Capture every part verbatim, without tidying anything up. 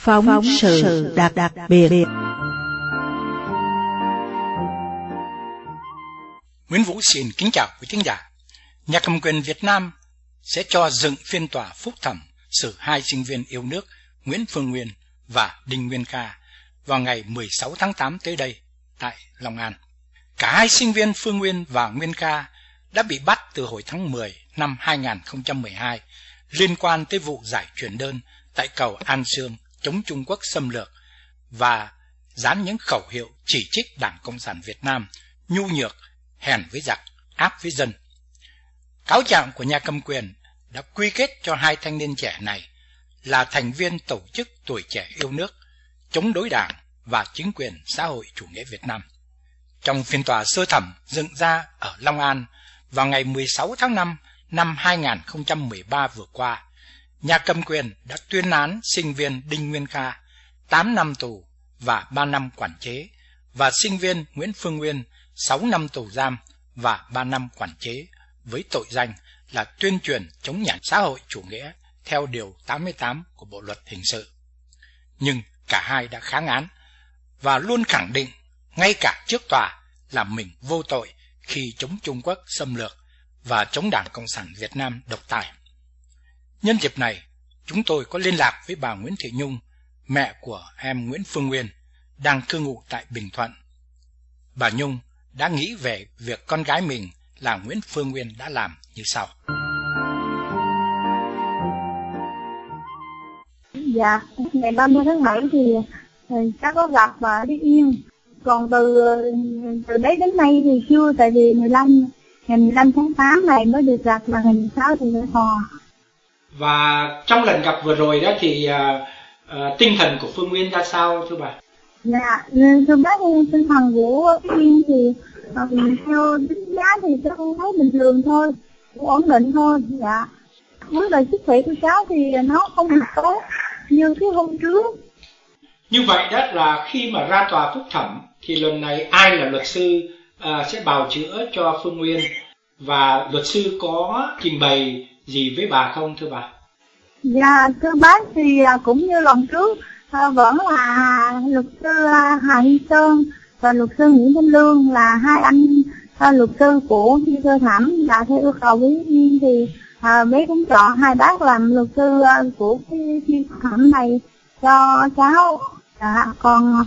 Phóng, Phóng sự, sự đặc, đặc biệt. Nguyễn Vũ xin kính chào quý thính giả. Nhà cầm quyền Việt Nam sẽ cho dựng phiên tòa phúc thẩm xử hai sinh viên yêu nước Nguyễn Phương Nguyên và Đinh Nguyên Kha vào ngày mười sáu tháng tám tới đây tại Long An. Cả hai sinh viên Phương Nguyên và Nguyên Kha đã bị bắt từ hồi tháng mười năm hai nghìn không trăm mười hai liên quan tới vụ giải truyền đơn tại cầu An Sương chống Trung Quốc xâm lược và dán những khẩu hiệu chỉ trích Đảng Cộng sản Việt Nam nhu nhược, hèn với giặc, áp với dân. Cáo trạng của nhà cầm quyền đã quy kết cho hai thanh niên trẻ này là thành viên tổ chức Tuổi Trẻ Yêu Nước, chống đối Đảng và chính quyền xã hội chủ nghĩa Việt Nam. Trong phiên tòa sơ thẩm dựng ra ở Long An vào ngày mười sáu tháng năm năm hai nghìn không trăm mười ba vừa qua, nhà cầm quyền đã tuyên án sinh viên Đinh Nguyên Kha tám năm tù và ba năm quản chế và sinh viên Nguyễn Phương Nguyên sáu năm tù giam và ba năm quản chế với tội danh là tuyên truyền chống nhà xã hội chủ nghĩa theo điều tám mươi tám của Bộ luật hình sự. Nhưng cả hai đã kháng án và luôn khẳng định ngay cả trước tòa là mình vô tội khi chống Trung Quốc xâm lược và chống Đảng Cộng sản Việt Nam độc tài. Nhân dịp này, chúng tôi có liên lạc với bà Nguyễn Thị Nhung, mẹ của em Nguyễn Phương Nguyên, đang cư ngụ tại Bình Thuận. Bà Nhung đã nghĩ về việc con gái mình là Nguyễn Phương Nguyên đã làm như sau. Dạ, ngày ba mươi tháng bảy thì cháu có gặp và đi Yên. Còn từ từ đấy đến nay thì chưa, tại vì mười lăm ngày mười lăm tháng tám này mới được gặp, là ngày mười sáu thì mới hò. Và trong lần gặp vừa rồi đó thì uh, uh, tinh thần của Phương Nguyên ra sao thưa bà? Dạ, thưa bác, tinh thần của Phương Nguyên thì uh, theo đánh giá thì tôi không thấy bình thường thôi, cũng ổn định thôi. Dạ, vấn đề sức khỏe của cháu thì nó không được tốt như cái hôm trước. Như vậy đó là khi mà ra tòa phúc thẩm thì lần này ai là luật sư uh, sẽ bào chữa cho Phương Nguyên, và luật sư có trình bày gì với bà không thưa bà? Dạ thưa bác, thì cũng như lần trước uh, vẫn là luật sư uh, Hà Huy Sơn và luật sư Nguyễn Thanh Lương là hai anh uh, luật sư của phiên sơ thẩm, là theo yêu cầu với Yên thì uh, bé cũng chọn hai bác làm luật sư uh, của cái phiên thẩm này cho cháu. Dạ, còn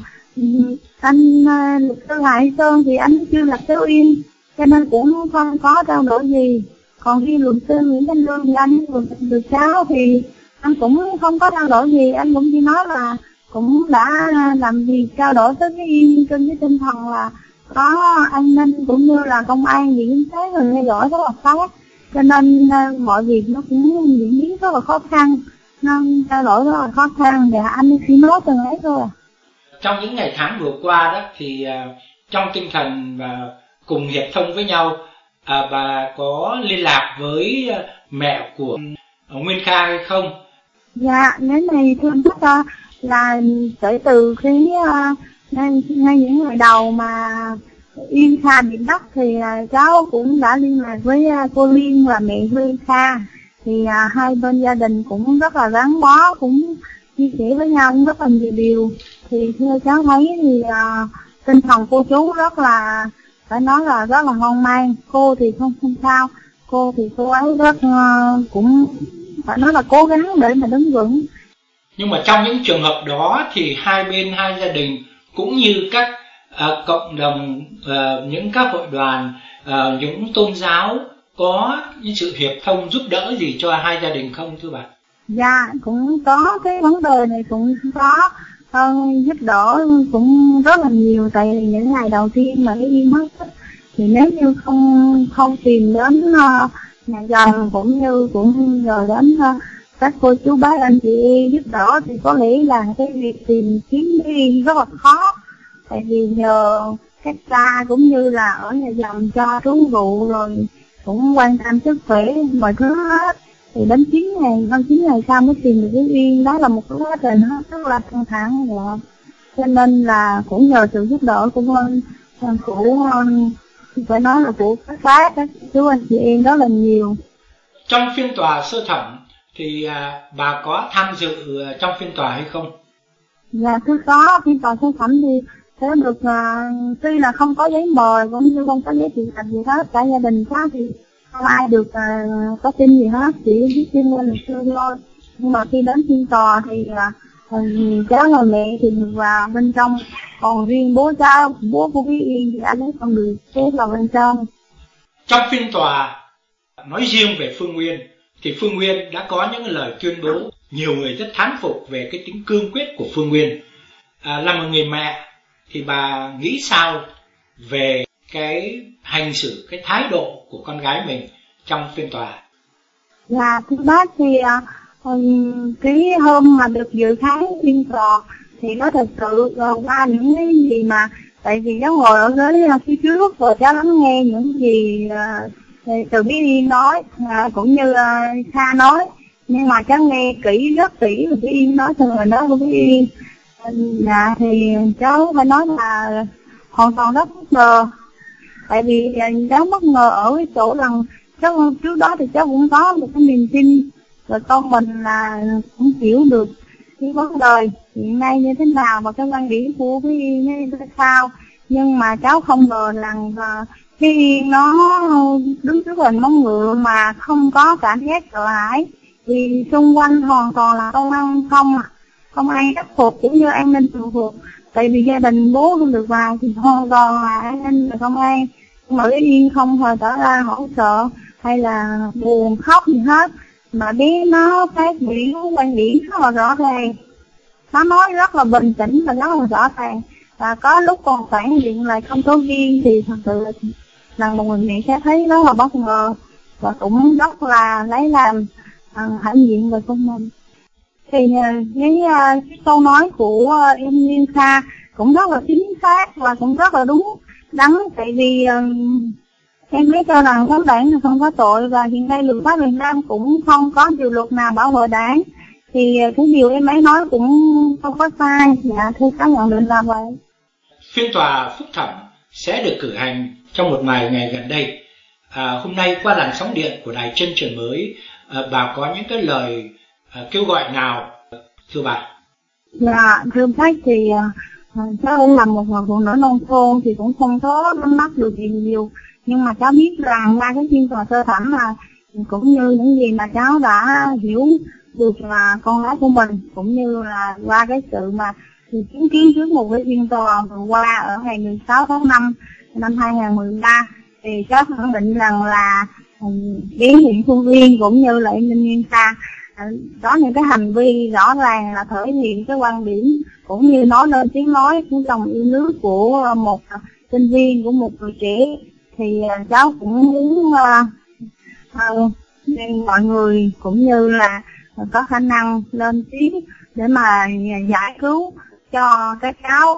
anh uh, luật sư Hà Huy Sơn thì anh chưa lập cháu Yên cho nên cũng không có trao đổi gì. Còn khi luật sư Nguyễn Thanh Lương thì anh được cháu thì anh cũng không có trao đổi gì, anh cũng chỉ nói là cũng đã làm gì trao đổi tới cái Yên trên cái tinh thần là có an ninh cũng như là công an viện kiểm sát rồi theo dõi rất là sát, cho nên uh, mọi việc nó cũng diễn biến rất là khó khăn, nên trao đổi rất là khó khăn, và anh chỉ nói từng ấy thôi. Trong những ngày tháng vừa qua đó thì uh, trong tinh thần và uh, cùng hiệp thông với nhau, à, bà có liên lạc với uh, mẹ của uh, Nguyên Kha hay không? Dạ, nếu này thưa bác uh, là kể từ khi uh, ngay, ngay những ngày đầu mà Yên Kha bị bắt thì uh, cháu cũng đã liên lạc với uh, cô Liên và mẹ Nguyên Kha, thì uh, hai bên gia đình cũng rất là gắn bó, cũng chia sẻ với nhau cũng rất là nhiều điều. Thì theo cháu thấy thì uh, tinh thần cô chú rất là, phải nói là rất là hoang mang. Cô thì không không sao, cô thì cô ấy rất uh, cũng phải nói là cố gắng để mà đứng vững. Nhưng mà trong những trường hợp đó thì hai bên, hai gia đình cũng như các uh, cộng đồng, uh, những các hội đoàn, uh, những tôn giáo có những sự hiệp thông giúp đỡ gì cho hai gia đình không thưa bà? Dạ, cũng có cái vấn đề này, cũng có uh, giúp đỡ cũng rất là nhiều. Tại vì những ngày đầu tiên mà cái Yên mất thì nếu như không không tìm đến uh, nhà chồng cũng như cũng nhờ đến uh, các cô chú bác anh chị em giúp đỡ thì có lẽ là cái việc tìm kiếm đi rất là khó. Tại vì nhờ các cha cũng như là ở nhà chồng cho trú ngụ rồi cũng quan tâm sức khỏe mọi thứ hết, thì đến chín ngày hơn chín ngày sau mới tìm được cái Yên. Đó là một cái quá trình rất là căng thẳng rồi, cho nên là cũng nhờ sự giúp đỡ của bên của phải nói là của các bác, các chú anh chị em đó là nhiều. Trong phiên tòa sơ thẩm thì à, bà có tham dự trong phiên tòa hay không? Dạ thưa có, phiên tòa sơ thẩm thì sẽ được uh, tuy là không có giấy mời cũng như không có giấy triệu tập gì hết, cả gia đình khác thì không ai được uh, có tin gì hết, chỉ biết tin qua luật sư thôi. Nhưng mà khi đến phiên tòa thì uh, cháu và mẹ thì được vào bên trong, còn riêng bố cháu, bố của Bí Yên thì anh ấy không được xếp vào bên trong. Trong phiên tòa nói riêng về Phương Nguyên thì Phương Nguyên đã có những lời tuyên bố nhiều người rất thán phục về cái tính cương quyết của Phương Nguyên. À, là một người mẹ thì bà nghĩ sao về cái hành xử, cái thái độ của con gái mình trong phiên tòa? Dạ thưa bác thì uh, cái hôm mà được dự kháng phiên tòa thì nó thật sự uh, qua những cái gì mà tại vì cháu ngồi ở ghế uh, phía trước rồi cháu lắng nghe những gì uh, từ Bí Yên nói uh, cũng như uh, Kha nói, nhưng mà cháu nghe kỹ rất kỹ rồi Bí Yên nói xong rồi nói của Bí Yên. Dạ thì cháu phải nói là hoàn toàn rất bất ngờ, tại vì cháu bất ngờ ở cái chỗ rằng cháu trước đó thì cháu cũng có một cái niềm tin rồi con mình là cũng hiểu được cái vấn đề hiện nay như thế nào và cái quan điểm của Bí Yên như thế sao, nhưng mà cháu không ngờ rằng Bí Yên nó đứng trước hình móng ngựa mà không có cảm giác sợ hãi, vì xung quanh hoàn toàn là công an không à. Không ai khắc phục cũng như an ninh thường phục, tại vì gia đình bố không được vào thì hoàn toàn là an ninh và công an. Nhưng mà Bí Yên không hề tỏ ra hoảng sợ hay là buồn khóc gì hết, mà bé nó phát biểu quan điểm rất là rõ ràng, nó nói rất là bình tĩnh và rất là rõ ràng, và có lúc còn phản biện lại công tố viên thì thật sự là một người mẹ sẽ thấy rất là bất ngờ và cũng rất là lấy làm uh, hãnh diện về con mình. Thì cái, cái câu nói của em Liên Kha cũng rất là chính xác và cũng rất là đúng đắn, tại vì em biết cho rằng kháng đảng là không có tội và hiện nay luật pháp Việt Nam cũng không có điều luật nào bảo vệ đảng, thì cái điều em ấy nói cũng không có sai. Dạ thưa các nhận định là vậy. Phiên tòa phúc thẩm sẽ được cử hành trong một vài ngày gần đây. À, hôm nay qua làn sóng điện của đài Chân Trời Mới, à, bà có những cái lời À, kêu gọi nào thưa bà? Dạ thưa bác thì uh, cháu cũng là một người phụ nữ nông thôn thì cũng không có nắm bắt được gì nhiều, nhưng mà cháu biết rằng qua cái phiên tòa sơ thẩm là cũng như những gì mà cháu đã hiểu được là con gái của mình, cũng như là qua cái sự mà thì chứng kiến trước một cái phiên tòa vừa qua ở ngày mười sáu tháng năm năm hai nghìn không trăm mười ba, thì cháu khẳng định rằng là Bí Hiện Phương Viên cũng như là em Ninh Nguyên Kha có những cái hành vi rõ ràng là thể hiện cái quan điểm cũng như nói lên tiếng nói của lòng yêu nước của một sinh viên, của một người trẻ, thì cháu cũng muốn uh, uh, mọi người cũng như là có khả năng lên tiếng để mà giải cứu cho các cháu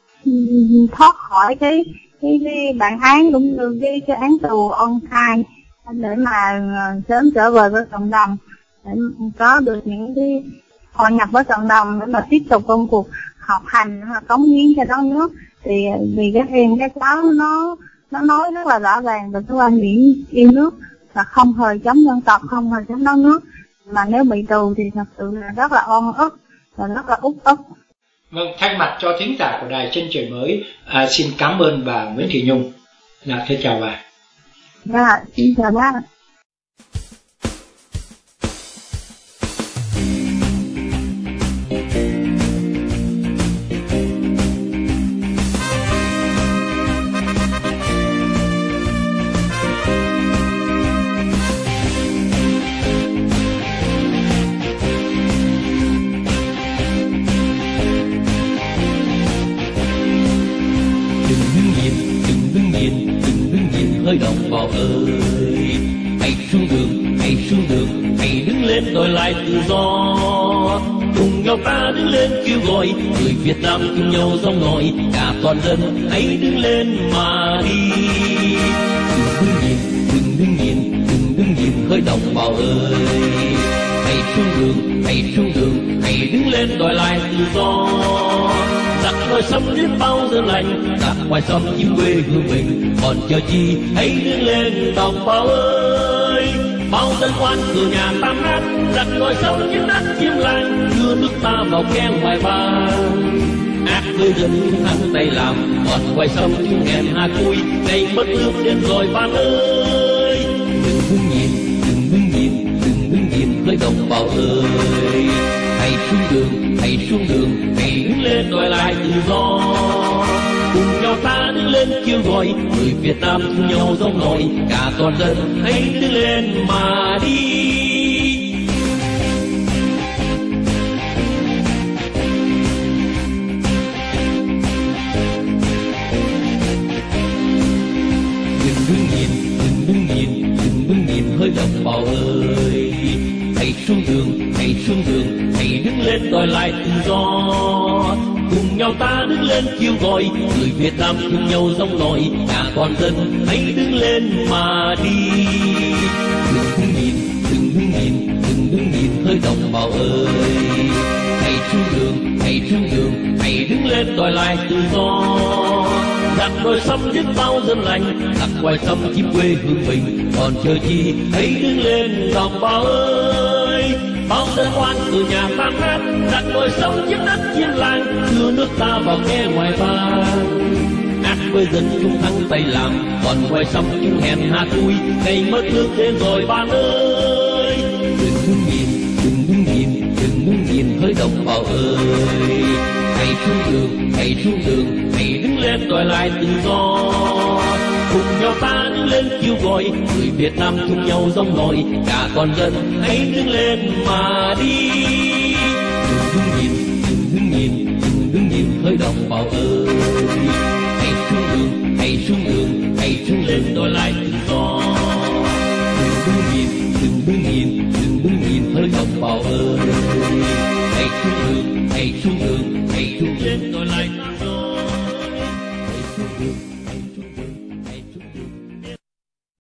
thoát khỏi cái cái, cái bản án cũng như cái, cái án tù oan khai, để mà sớm trở về với cộng đồng, để có được những cái hội nhập với cộng đồng để mà tiếp tục công cuộc học hành và cống hiến cho đất nước. Thì vì cái em cái cháu nó nó nói rất là rõ ràng về cái quan điểm yêu nước và không hề chống dân tộc, không hề chống đất nước, mà nếu bị tù thì thật sự là rất là oan ức và rất là uất ức. Vâng, thay mặt cho thính giả của đài Chân Trời Mới, à, xin cảm ơn bà Nguyễn Thị Nhung. Dạ, thưa chào bà. Dạ, xin chào bác. Hơi đồng bào ơi, hãy xuống đường, hãy xuống đường, hãy đứng lên đòi lại tự do. Cùng nhau ta đứng lên kêu gọi, người Việt Nam cùng nhau dòng nổi, cả toàn dân hãy đứng lên mà đi. Đừng đứng nhìn, đừng đứng nhìn, đừng đứng nhìn, hơi đồng bào ơi, hãy xuống đường, hãy xuống đường, hãy đứng lên đòi lại tự do. Giặc đòi xâm đến bao giờ lành, cả ngoài xâm chiếm quê hương mình, còn chờ chi hãy đứng lên đồng bào ơi. bao dân oan cửa nhà tam hát, đặt nồi sông những nát chim làng, đưa nước ta vào khe ngoài bang. Ác với dân thắng tay làm, còn quay sông chúng hèn hà cui, ngày mất nước đến rồi bạn ơi. Đừng đứng nhìn, đừng đứng nhìn, đừng đứng nhìn với đồng bào ơi. Hãy xuống đường, hãy xuống đường, hãy đứng lên đòi lại tự do. Cùng nhau ta đứng lên kêu gọi, người Việt Nam cùng nhau giống nổi, cả toàn dân hãy đứng lên mà đi. Đừng đứng nhìn, đừng đứng nhìn, đừng đứng nhìn hỡi đồng bào ơi. Hãy xuống đường, hãy xuống đường, hãy đứng lên đòi lại tự do. Cùng nhau ta đứng lên kêu gọi, người Việt Nam cùng nhau giống nổi, cả toàn dân hãy đứng lên mà đi. Đừng đứng nhìn, đừng đứng nhìn, đừng đứng nhìn hỡi đồng bào ơi. Hãy xuống đường, hãy xuống đường, hãy đứng lên đòi lại tự do. Đặt đồi sông biết bao dân lành, đặt ngoài sông chim quê hương mình, còn chờ chi hãy đứng lên đồng bào ơi. Bao dân oan từ nhà tan nát, đặt đồi sông chiếm đất chiếm làng, đưa nước ta vào khe ngoài bang. Ác với dân chúng thắng tay làm, còn ngoài sông chúng hèn hạ cui, ngày mất nước đến rồi bạn ơi. Đừng đứng nhìn, đừng đứng nhìn, đừng đứng nhìn hỡi đồng bào ơi. Hãy xuống đường, hãy xuống đường, hãy đứng lên đòi lại tự do. Cùng nhau ta đứng lên kêu gọi, người Việt Nam chung nhau giống nổi, cả toàn dân hãy đứng lên mà đi. Đừng đứng nhìn, đừng đứng nhìn, đừng đứng nhìn hỡi đồng bào ơi. Hãy xuống đường, hãy xuống đường, hãy xuống lên đòi lại tự do. Đừng đứng nhìn, đừng đứng nhìn, đừng đứng nhìn hỡi đồng bào ơi. Hãy xuống đường, hãy xuống đường, hãy xuống lên đòi lại tự do. Hãy xuống đường.